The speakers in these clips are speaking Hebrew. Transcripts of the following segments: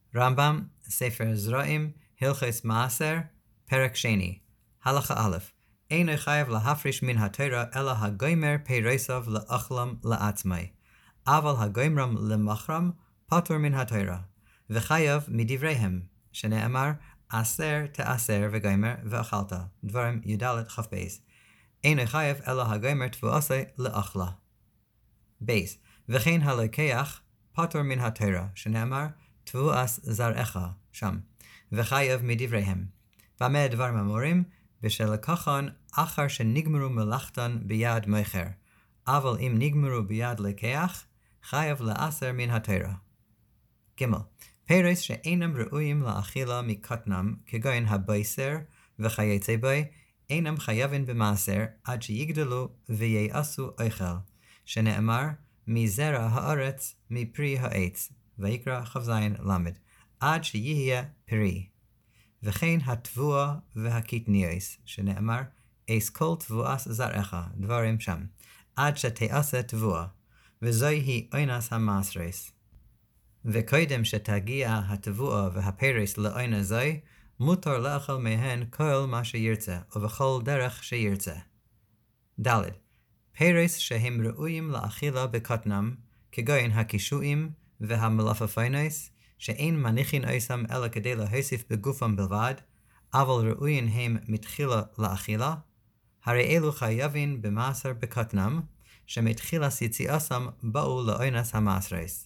רמב"ם, ספר זרעים, הלכות מעשר, פרק שני. הלכה א', אינו חייב להפריש מן התורה אלא הגומר פירוסיו לאכלם לעצמי, אבל הגומרם למכרם פטור מן התורה, וחייב מדבריהם, שנאמר, עשר תעשר וגומר ואכלת, דברים י"ד כ"ב. אינו חייב אלא הגומר תבואסי לאכלה. בייס, וכן הלוקח פטור מן התורה, שנאמר, תבואס זרעך, שם, וחייב מדבריהם. במה דברים אמורים? בשלקחן אחר שנגמרו מלאכתן ביד מוכר, אבל אם נגמרו ביד לקח, חייב לעשר מן התורה. ג' פירוס שאינם ראויים לאכילה מקטנם, כגון הבייסר וכיוצא בו, אינם חייבים במעשר עד שיגדלו ויעשו אוכל, שנאמר, מזרע הארץ מפרי העץ, ויקרא כ"ז למד, עד שיהיה פרי. וכן התבואה והקטניוס, שנאמר, אס כל תבואס זרעך, דברים שם, עד שתעשה תבואה, וזוהי אונס המעשרס. וקודם שתגיע התבואה והפירוס לאונה זוי, מותר לאכול מהן כל מה שירצה, ובכל דרך שירצה. ד' פירוס שהם ראויים לאכילה בקטנם, כגון הקישואים והמלפפונוס, שאין מניחין אוסם אלא כדי להוסיף בגופם בלבד, אבל ראויים הם מתחילה לאכילה, הרי אלו חייבים במעשר בקטנם, שמתחילת יציאסם באו לאונס המעשרס.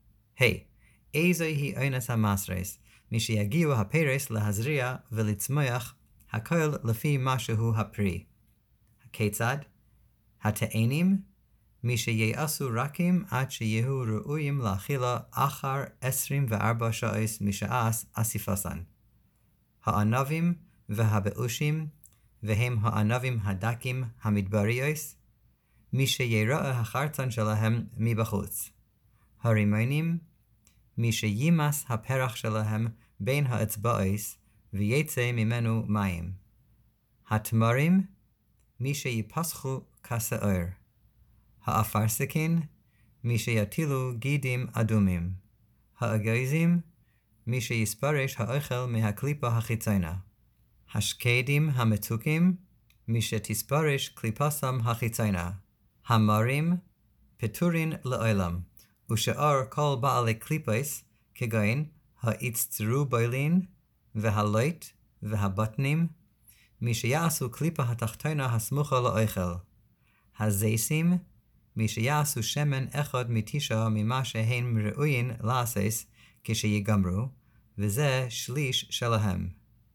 איזוהי אונס המעשרס? מי שיגיעו הפירוס להזריע ולצמוח, הכל לפי מה שהוא הפרי. כיצד? התאנים, מי שיעשו רכים עד שיהיו ראויים לאכילה אחר 24 שעות משעת אסיפסן. הענבים והבאושים, והם הענבים הדקים המדבריוס, מי שיראה החרצן שלהם מבחוץ. הרימונים, מי שימס הפרח שלהם בין האצבעות ויצא ממנו מים. התמרים, מי שיפסחו כשעור. האפרסקין, מי שיטילו גידים אדומים. האגוזים, מי שיספרש האוכל מהקליפה החיצונה. השקדים המתוקים, מי שתספרש קליפסם החיצונה. המרים, פטורין לעולם, ושאר כל בעלי קליפס, כגון האצטרובולין והלוט והבטנים, מי שיעשו קליפה התחתונה הסמוכה לאוכל. הזיסים, מי שיעשו שמן אחד מתשע ממה שהם ראויים לעשות כשיגמרו, וזה שליש שלהם.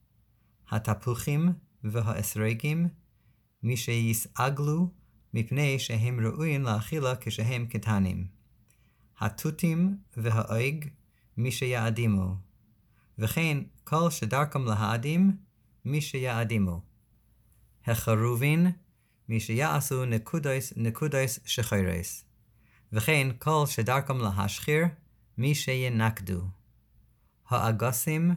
התפוחים והאסרגים, מי שיסעגלו מפני שהם ראויים לאכילה כשהם קטנים. התותים והאוג, מי שיעדימו, וכן כל שדרכם להאדים, מי שיעדימו. החרובין, מי שיעשו נקודוס שחרס, וכן כל שדרכם להשחיר, מי שינקדו. האגסים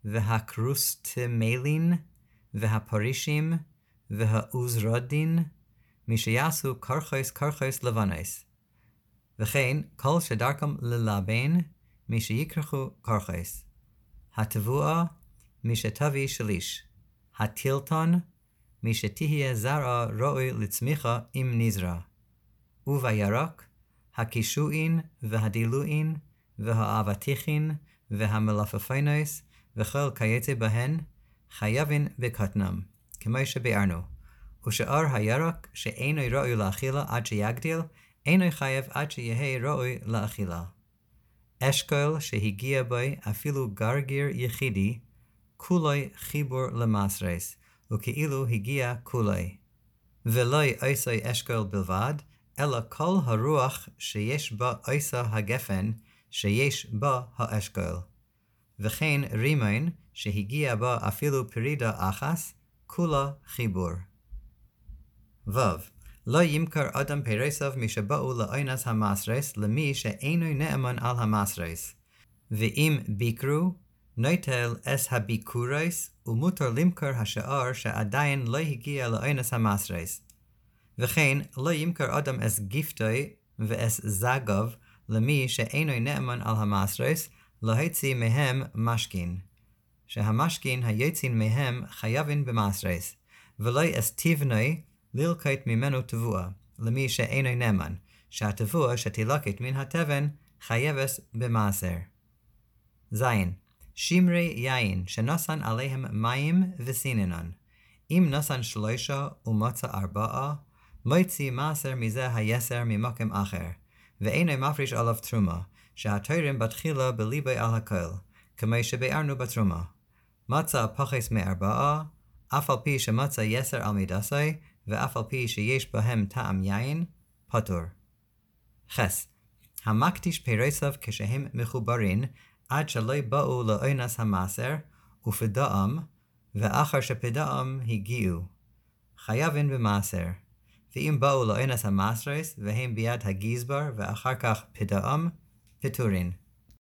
והקרוסטמלין והפרישים והאוזרודין, מי שיעשו קרחוס לבנוס, וכן כל שדרכם ללבן, מי שיקרחו קרחוס. התבואה, מי שתביא שליש. הטילטון, מי שתהיה זרע ראוי לצמיחה אם נזרע. ובירק, הקישואין והדילואין והאבטיחין והמלפפונוס וכל כיוצא בהן חייבים בקטנם, כמו שביארנו. ושאר הירק שאינו ראוי לאכילה עד שיגדיל, אינו חייב עד שיהיה ראוי לאכילה. אשכול שהגיע בו אפילו גרגיר יחידי, כולוי חיבור למעשרס, וכאילו הגיע כולוי. ולא עושי אשכול בלבד, אלא כל הרוח שיש בה עושה הגפן, שיש בה האשכול. וכן רימון שהגיע בה אפילו פרידה אחס, כולה חיבור. לא ימכר אדם פירוסיו משבאו לאונס המעשרס למי שאינו נאמן על המעשרס. ואם ביקרו, נוטל אס הביקורוס ומותר למכור השאר שעדיין לא הגיע לאונס המעשרס. וכן לא ימכר אדם אס גיפטוי ואס זגב למי שאינו נאמן על המעשרס, להוציא מהם משכין. שהמשכין היוצאים מהם חייבים במעשרס, ולא אסתיבנוי ללקט ממנו תבואה, למי שאינו נאמן, שהתבואה שתילקט מן התבן חייבס במעשר. זין, שמרי יין שנוסן עליהם מים וסיננן. אם נוסן 3 ומצא 4, מוציא מעשר מזה היסר ממקום אחר, ואינו מפריש עליו תרומה, שהתוירים בתחילה בליבי על הכל, כמו שביארנו בתרומה. מצא פחס מ4, אף על פי שמצא יסר על מידסי, ואף על פי שיש בהם טעם יין, פטור. חס, המקדיש פירוסיו כשהם מחוברין, עד שלא באו לאונס המעשר, ופדאם, ואחר שפדאם הגיעו. חייבים במעשר. ואם באו לאונס המעשרס, והם ביד הגזבר, ואחר כך פדאם, פטורין.